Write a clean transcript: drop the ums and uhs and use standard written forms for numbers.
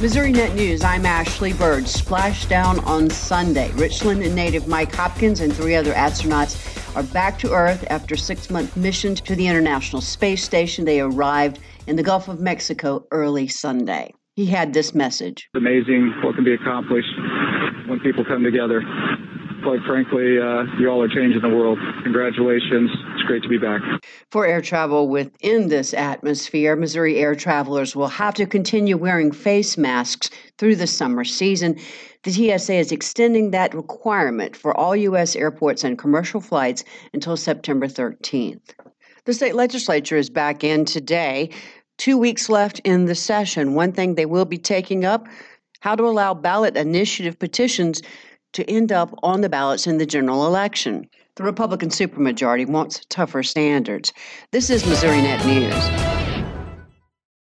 Missouri Net News, I'm Ashley Bird. Splashdown on Sunday. Richland native Mike Hopkins and 3 other astronauts are back to Earth after a 6-month mission to the International Space Station. They arrived in the Gulf of Mexico early Sunday. He had this message. It's amazing what can be accomplished when people come together. Quite frankly, you all are changing the world. Congratulations. It's great to be back. For air travel within this atmosphere, Missouri air travelers will have to continue wearing face masks through the summer season. The TSA is extending that requirement for all U.S. airports and commercial flights until September 13th. The state legislature is back in today. 2 weeks left in the session. One thing they will be taking up, how to allow ballot initiative petitions to end up on the ballots in the general election. The Republican supermajority wants tougher standards. This is Missouri Net News.